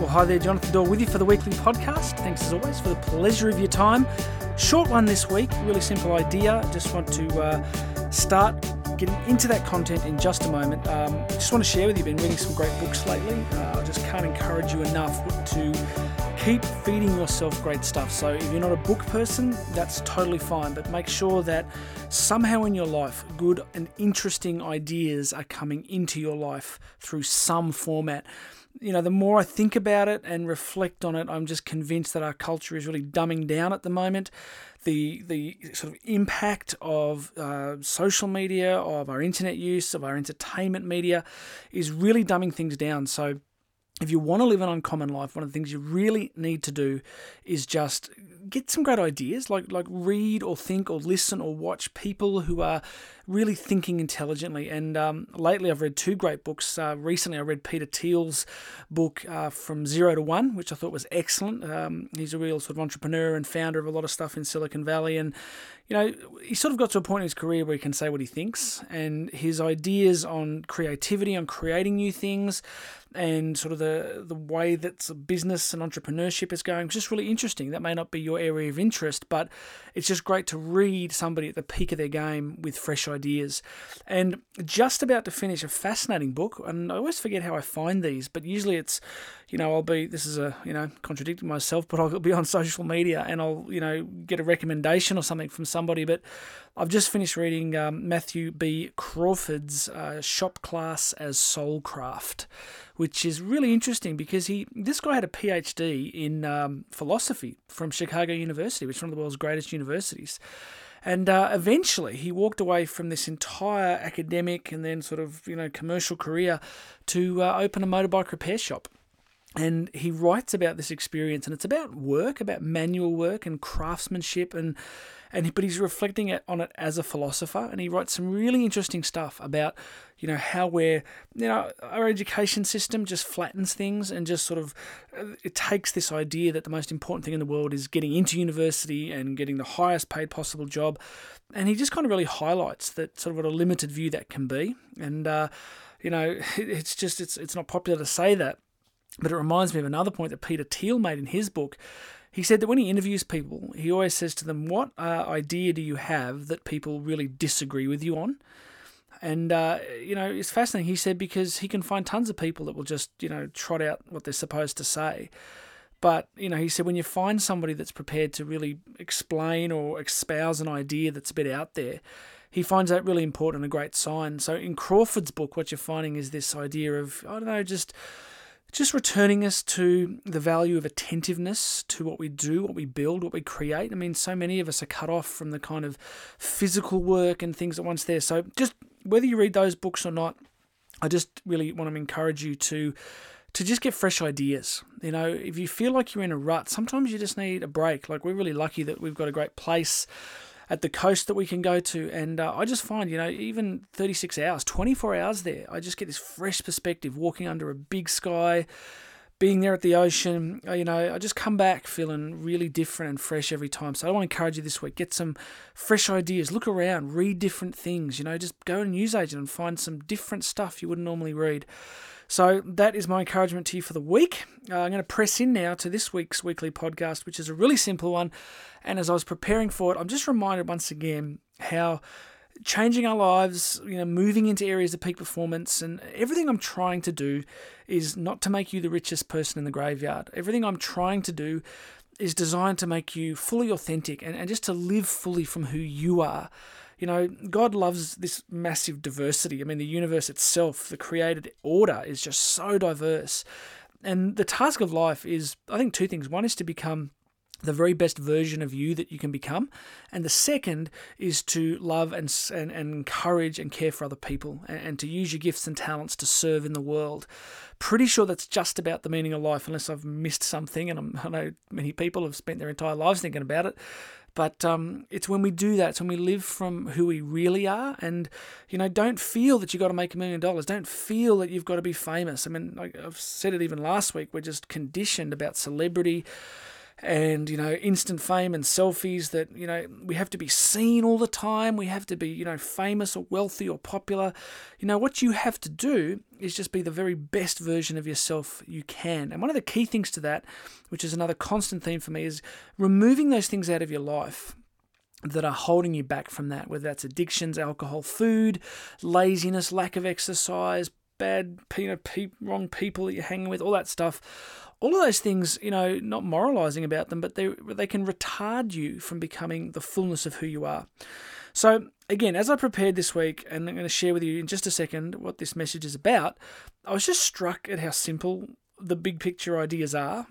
Well, hi there, Jonathan Doyle with you for the weekly podcast. Thanks as always for the pleasure of your time. Short one this week, really simple idea. Just want to start getting into that content in just a moment. Just want to share with you, I've been reading some great books lately. I just can't encourage you enough to keep feeding yourself great stuff. So if you're not a book person, that's totally fine, but make sure that somehow in your life, good and interesting ideas are coming into your life through some format. You know, the more I think about it and reflect on it, I'm just convinced that our culture is really dumbing down at the moment. The sort of impact of social media, of our internet use, of our entertainment media is really dumbing things down. So if you want to live an uncommon life, one of the things you really need to do is just get some great ideas, like read or think or listen or watch people who are really thinking intelligently. And lately I've read two great books. Recently I read Peter Thiel's book From Zero to One, which I thought was excellent. He's a real sort of entrepreneur and founder of a lot of stuff in Silicon Valley. And, you know, he sort of got to a point in his career where he can say what he thinks. And his ideas on creativity, on creating new things, and sort of the way that business and entrepreneurship is going, is just really interesting. That may not be your area of interest, but it's just great to read somebody at the peak of their game with fresh ideas. And just about to finish a fascinating book, and I always forget how I find these, but usually it's, you know, contradicting myself, but I'll be on social media and I'll, you know, get a recommendation or something from somebody. But I've just finished reading Matthew B. Crawford's Shop Class as Soulcraft, which is really interesting because this guy had a PhD in philosophy from Chicago University, which is one of the world's greatest universities. And eventually he walked away from this entire academic and then sort of, you know, commercial career to open a motorbike repair shop. And he writes about this experience, and it's about work, about manual work and craftsmanship, but he's reflecting on it as a philosopher, and he writes some really interesting stuff about, you know, how our education system just flattens things and just sort of, it takes this idea that the most important thing in the world is getting into university and getting the highest paid possible job, and he just kind of really highlights that sort of what a limited view that can be. And you know, it's not popular to say that, but it reminds me of another point that Peter Thiel made in his book. He said that when he interviews people, he always says to them, what idea do you have that people really disagree with you on? And, you know, it's fascinating, he said, because he can find tons of people that will just, you know, trot out what they're supposed to say. But, you know, he said when you find somebody that's prepared to really explain or espouse an idea that's a bit out there, he finds that really important and a great sign. So in Crawford's book, what you're finding is this idea of, I don't know, just returning us to the value of attentiveness to what we do, what we build, what we create. I mean, so many of us are cut off from the kind of physical work and things that once there. So just whether you read those books or not, I just really want to encourage you to just get fresh ideas. You know, if you feel like you're in a rut, sometimes you just need a break. Like, we're really lucky that we've got a great place at the coast that we can go to, and I just find, you know, even 36 hours, 24 hours there, I just get this fresh perspective, walking under a big sky, being there at the ocean. You know, I just come back feeling really different and fresh every time. So I want to encourage you this week, get some fresh ideas, look around, read different things, you know, just go to a newsagent and find some different stuff you wouldn't normally read. So that is my encouragement to you for the week. I'm going to press in now to this week's weekly podcast, which is a really simple one. And as I was preparing for it, I'm just reminded once again how changing our lives, you know, moving into areas of peak performance, and everything I'm trying to do is not to make you the richest person in the graveyard. Everything I'm trying to do is designed to make you fully authentic and just to live fully from who you are. You know, God loves this massive diversity. I mean, the universe itself, the created order, is just so diverse. And the task of life is, I think, two things. One is to become the very best version of you that you can become. And the second is to love and encourage and care for other people, and to use your gifts and talents to serve in the world. Pretty sure that's just about the meaning of life, unless I've missed something. And I know many people have spent their entire lives thinking about it. But it's when we do that, it's when we live from who we really are. And, you know, don't feel that you've got to make $1 million. Don't feel that you've got to be famous. I mean, I've said it even last week, we're just conditioned about celebrity and, you know, instant fame and selfies, that, you know, we have to be seen all the time. We have to be, you know, famous or wealthy or popular. You know, what you have to do is just be the very best version of yourself you can. And one of the key things to that, which is another constant theme for me, is removing those things out of your life that are holding you back from that, whether that's addictions, alcohol, food, laziness, lack of exercise, bad, wrong people that you're hanging with, all that stuff. All of those things, not moralizing about them, but they can retard you from becoming the fullness of who you are. So again, as I prepared this week, and I'm going to share with you in just a second what this message is about, I was just struck at how simple the big picture ideas are.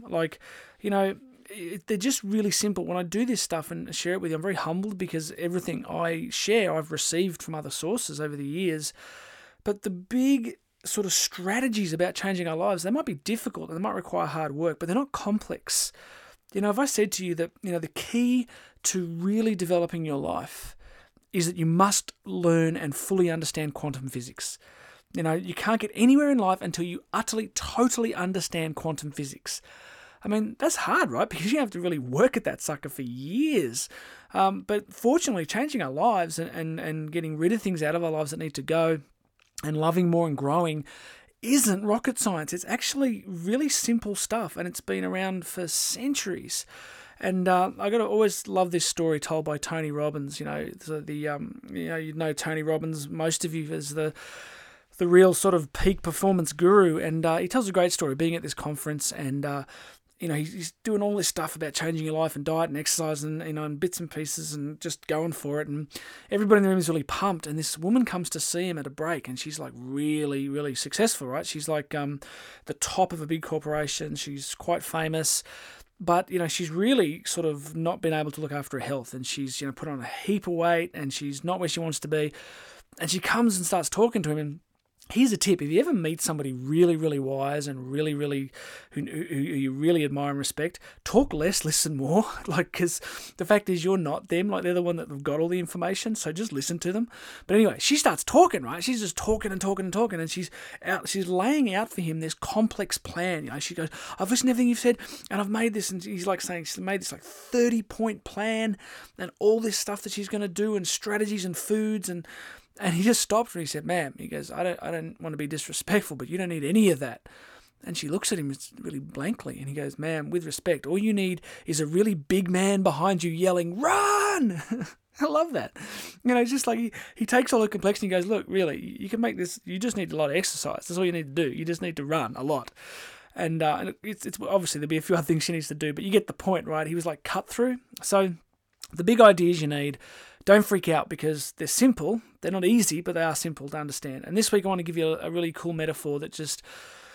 They're just really simple. When I do this stuff and share it with you, I'm very humbled because everything I share I've received from other sources over the years. But the big sort of strategies about changing our lives, they might be difficult and they might require hard work, but they're not complex. If I said to you that, the key to really developing your life is that you must learn and fully understand quantum physics. You can't get anywhere in life until you utterly, totally understand quantum physics. I mean, that's hard, right? Because you have to really work at that sucker for years. But fortunately, changing our lives and getting rid of things out of our lives that need to go and loving more and growing isn't rocket science. It's actually really simple stuff, and it's been around for centuries. And I got to always love this story told by Tony Robbins. You know Tony Robbins, most of you, as the real sort of peak performance guru. And he tells a great story being at this conference, and he's doing all this stuff about changing your life and diet and exercise and, and bits and pieces and just going for it. And everybody in the room is really pumped. And this woman comes to see him at a break, and she's like really, really successful, right? She's like the top of a big corporation. She's quite famous. But, she's really sort of not been able to look after her health, and she's, put on a heap of weight, and she's not where she wants to be. And she comes and starts talking to him, and here's a tip. If you ever meet somebody really, really wise and really, really, who you really admire and respect, talk less, listen more. Because the fact is you're not them. They're the one that have got all the information, so just listen to them. But anyway, she starts talking, right? She's just talking and talking and talking, and she's laying out for him this complex plan. She goes, I've listened to everything you've said, and I've made this, and he's like saying she's made this 30-point plan, and all this stuff that she's going to do, and strategies and foods, and he just stopped her. He said, ma'am, he goes, I don't want to be disrespectful, but you don't need any of that. And she looks at him really blankly, and he goes, ma'am, with respect, all you need is a really big man behind you yelling, run! I love that. It's just like he takes all the complexity and goes, look, really, you can make this, you just need a lot of exercise. That's all you need to do. You just need to run a lot. And it's obviously there'll be a few other things she needs to do, but you get the point, right? He was like cut through. So the big ideas you need, don't freak out because they're simple. They're not easy, but they are simple to understand. And this week I want to give you a really cool metaphor that just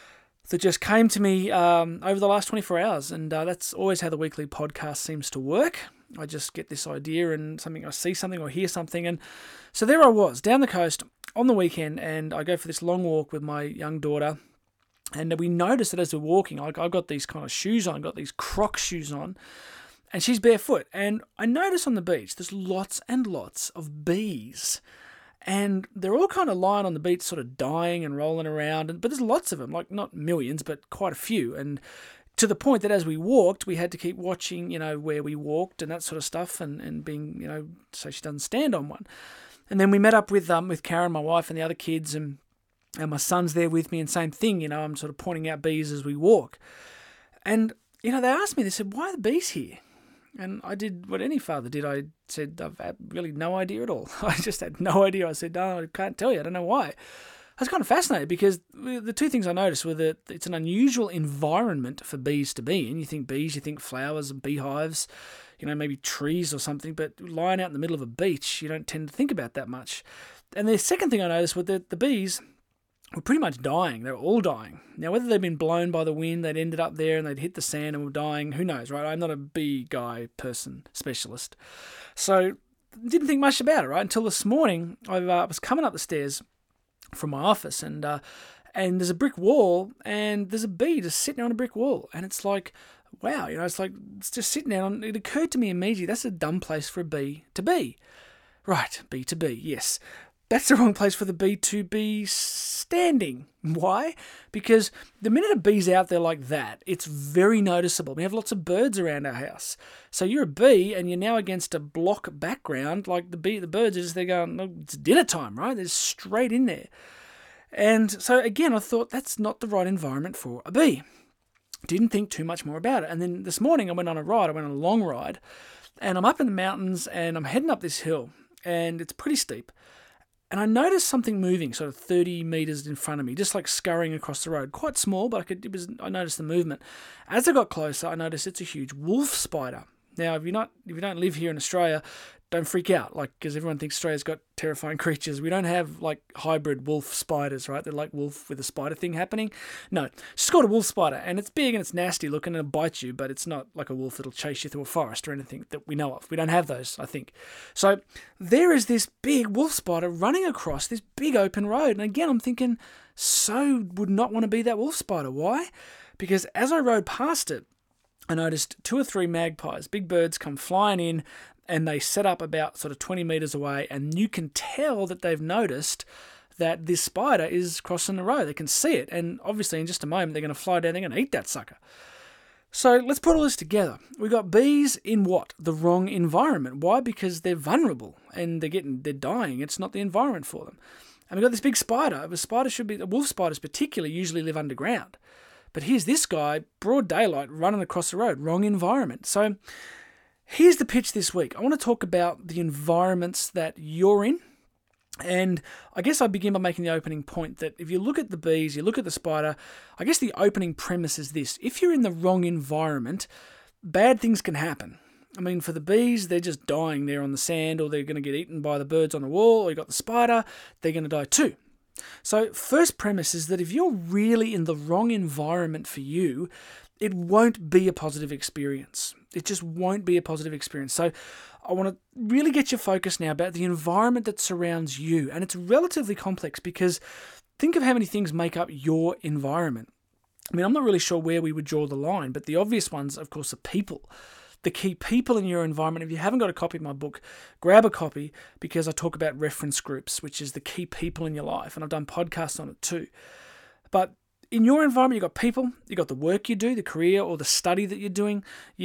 came to me over the last 24 hours. And that's always how the weekly podcast seems to work. I just get this idea and I see something or hear something. And so there I was down the coast on the weekend, and I go for this long walk with my young daughter. And we noticed that as we're walking, I've got these kind of shoes on, got these Crocs shoes on, and she's barefoot. And I notice on the beach, there's lots and lots of bees. And they're all kind of lying on the beach, sort of dying and rolling around. But there's lots of them, like not millions, but quite a few. And to the point that as we walked, we had to keep watching, where we walked and that sort of stuff, and being, so she doesn't stand on one. And then we met up with Karen, my wife, and the other kids, and my son's there with me, and same thing, I'm sort of pointing out bees as we walk. And, they asked me, they said, why are the bees here? And I did what any father did. I said, I've had really no idea at all. I just had no idea. I said, no, I can't tell you. I don't know why. I was kind of fascinated because the two things I noticed were that it's an unusual environment for bees to be in. You think bees, you think flowers and beehives, maybe trees or something, but lying out in the middle of a beach, you don't tend to think about that much. And the second thing I noticed was that the bees were pretty much dying. They were all dying. Now, whether they'd been blown by the wind, they'd ended up there and they'd hit the sand and were dying, who knows, right? I'm not a bee guy specialist. So didn't think much about it, right? Until this morning, I was coming up the stairs from my office, and there's a brick wall, and there's a bee just sitting on a brick wall. And it's like, wow, it's just sitting there. And it occurred to me immediately, that's a dumb place for a bee to be. Right, bee to bee, yes. That's the wrong place for the bee to be standing. Why? Because the minute a bee's out there like that, it's very noticeable. We have lots of birds around our house. So you're a bee and you're now against a block background, like the birds are just there going, no, it's dinner time, right? They're straight in there. And so again, I thought that's not the right environment for a bee. Didn't think too much more about it. And then this morning I went on a long ride, and I'm up in the mountains and I'm heading up this hill, and it's pretty steep. And I noticed something moving sort of 30 meters in front of me, just like scurrying across the road. Quite small, but I noticed the movement. As I got closer, I noticed it's a huge wolf spider. Now, if you don't live here in Australia, don't freak out, because everyone thinks Australia's got terrifying creatures. We don't have hybrid wolf spiders, right? They're like wolf with a spider thing happening. No, it's just called a wolf spider, and it's big and it's nasty looking and it'll bite you, but it's not like a wolf that'll chase you through a forest or anything that we know of. We don't have those, I think. So there is this big wolf spider running across this big open road, and again, I'm thinking, so would not want to be that wolf spider. Why? Because as I rode past it, I noticed 2 or 3 magpies, big birds, come flying in, and they set up about sort of 20 meters away, and you can tell that they've noticed that this spider is crossing the road. They can see it, and obviously in just a moment they're going to fly down, they're going to eat that sucker. So let's put all this together. We've got bees in what? The wrong environment. Why? Because they're vulnerable and they're dying. It's not the environment for them. And we've got this big spider. The wolf spiders particularly usually live underground. But here's this guy, broad daylight, running across the road. Wrong environment. So here's the pitch this week. I want to talk about the environments that you're in. And I guess I begin by making the opening point that if you look at the bees, you look at the spider, I guess the opening premise is this. If you're in the wrong environment, bad things can happen. I mean, for the bees, they're just dying there on the sand, or they're going to get eaten by the birds on the wall, or you got the spider, they're going to die too. So first premise is that if you're really in the wrong environment for you, it won't be a positive experience. It just won't be a positive experience. So I want to really get your focus now about the environment that surrounds you. And it's relatively complex because think of how many things make up your environment. I mean, I'm not really sure where we would draw the line, but the obvious ones, of course, are people. The key people in your environment. If you haven't got a copy of my book, grab a copy, because I talk about reference groups, which is the key people in your life. And I've done podcasts on it too. But in your environment, you've got people, you've got the work you do, the career or the study that you're doing.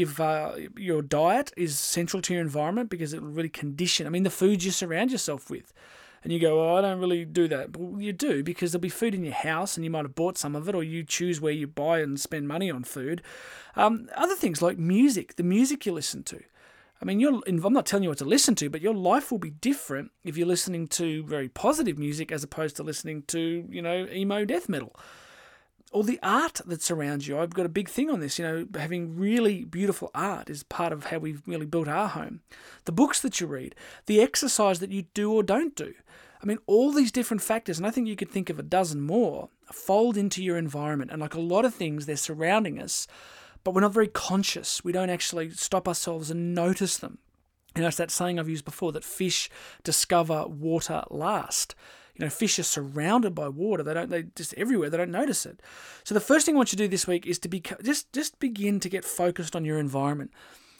Your diet is central to your environment because it will really condition. I mean, the foods you surround yourself with. And you go, oh, I don't really do that. Well, you do, because there'll be food in your house and you might have bought some of it, or you choose where you buy and spend money on food. Other things like music, the music you listen to. I mean, I'm not telling you what to listen to, but your life will be different if you're listening to very positive music as opposed to listening to, emo death metal. Or the art that surrounds you. I've got a big thing on this. Having really beautiful art is part of how we've really built our home. The books that you read, the exercise that you do or don't do. I mean, all these different factors, and I think you could think of a dozen more, fold into your environment. And like a lot of things, they're surrounding us, but we're not very conscious. We don't actually stop ourselves and notice them. It's that saying I've used before, that fish discover water last. Fish are surrounded by water. They're just everywhere. They don't notice it. So the first thing I want you to do this week is to just begin to get focused on your environment.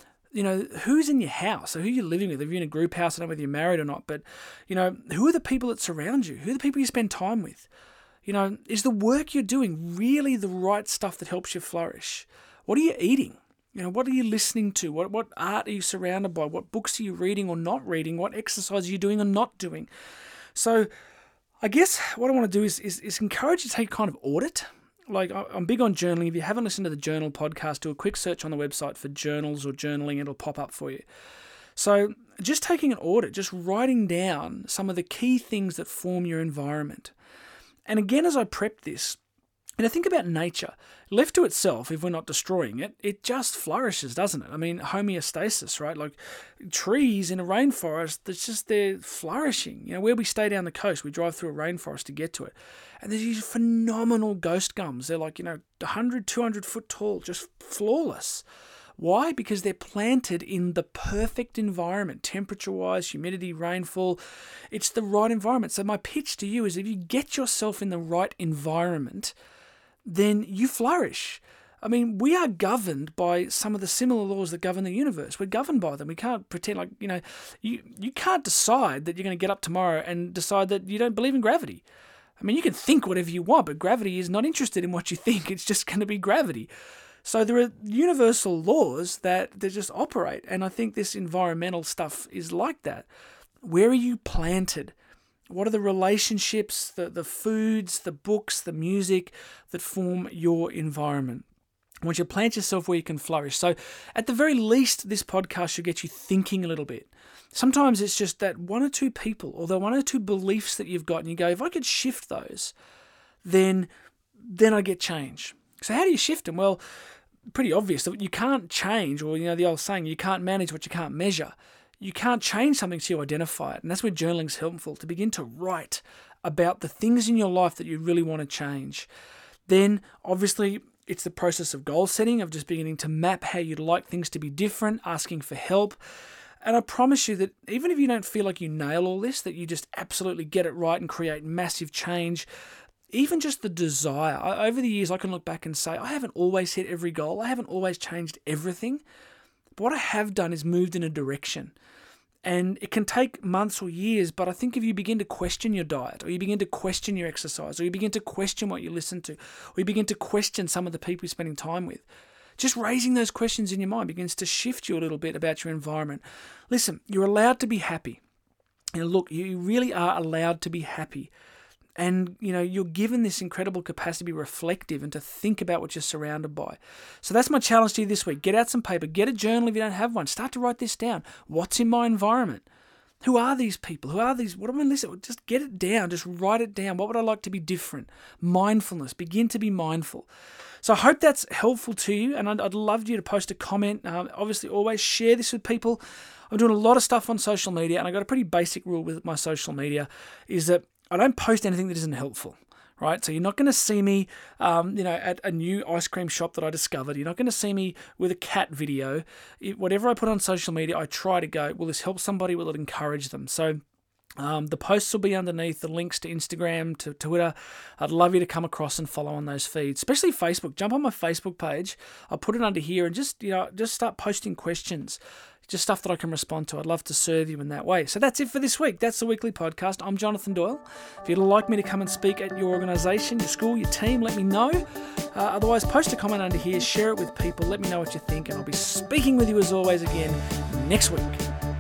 Who's in your house? So who you're living with? If you're in a group house, I don't know whether you're married or not, but, who are the people that surround you? Who are the people you spend time with? Is the work you're doing really the right stuff that helps you flourish? What are you eating? What are you listening to? What art are you surrounded by? What books are you reading or not reading? What exercise are you doing or not doing? So I guess what I want to do is encourage you to take a kind of audit. Like, I'm big on journaling. If you haven't listened to the Journal podcast, do a quick search on the website for journals or journaling. It'll pop up for you. So just taking an audit, just writing down some of the key things that form your environment. And again, as I prepped this, think about nature. Left to itself, if we're not destroying it, it just flourishes, doesn't it? I mean, homeostasis, right? Like trees in a rainforest, they're flourishing. Where we stay down the coast, we drive through a rainforest to get to it. And there's these phenomenal ghost gums. They're like, 100, 200 foot tall, just flawless. Why? Because they're planted in the perfect environment, temperature-wise, humidity, rainfall. It's the right environment. So my pitch to you is if you get yourself in the right environment, then you flourish. I mean, we are governed by some of the similar laws that govern the universe. We're governed by them. We can't pretend you can't decide that you're going to get up tomorrow and decide that you don't believe in gravity. I mean, you can think whatever you want, but gravity is not interested in what you think. It's just going to be gravity. So there are universal laws that they just operate. And I think this environmental stuff is like that. Where are you planted? What are the relationships, the foods, the books, the music that form your environment? I want you to plant yourself where you can flourish. So at the very least, this podcast should get you thinking a little bit. Sometimes it's just that one or two people or the one or two beliefs that you've got, and you go, if I could shift those, then I get change. So how do you shift them? Well, pretty obvious. You can't change, or the old saying, you can't manage what you can't measure. You can't change something till you identify it. And that's where journaling's helpful, to begin to write about the things in your life that you really want to change. Then, obviously, it's the process of goal setting, of just beginning to map how you'd like things to be different, asking for help. And I promise you that even if you don't feel like you nail all this, that you just absolutely get it right and create massive change, even just the desire. Over the years, I can look back and say, I haven't always hit every goal. I haven't always changed everything. But what I have done is moved in a direction. And it can take months or years, but I think if you begin to question your diet, or you begin to question your exercise, or you begin to question what you listen to, or you begin to question some of the people you're spending time with, just raising those questions in your mind begins to shift you a little bit about your environment. Listen, you're allowed to be happy. Look, you really are allowed to be happy. And, you're given this incredible capacity to be reflective and to think about what you're surrounded by. So that's my challenge to you this week. Get out some paper. Get a journal if you don't have one. Start to write this down. What's in my environment? Who are these people? Who are these? What am I listening? Just get it down. Just write it down. What would I like to be different? Mindfulness. Begin to be mindful. So I hope that's helpful to you, and I'd love you to post a comment. Obviously, always share this with people. I'm doing a lot of stuff on social media, and I got a pretty basic rule with my social media, is that I don't post anything that isn't helpful, right? So you're not going to see me, at a new ice cream shop that I discovered. You're not going to see me with a cat video. Whatever I put on social media, I try to go, will this help somebody? Will it encourage them? So the posts will be underneath, the links to Instagram, to Twitter. I'd love you to come across and follow on those feeds, especially Facebook. Jump on my Facebook page. I'll put it under here and just start posting questions. Just stuff that I can respond to. I'd love to serve you in that way. So that's it for this week. That's the weekly podcast. I'm Jonathan Doyle. If you'd like me to come and speak at your organisation, your school, your team, let me know. Otherwise, post a comment under here, share it with people, let me know what you think, and I'll be speaking with you as always again next week.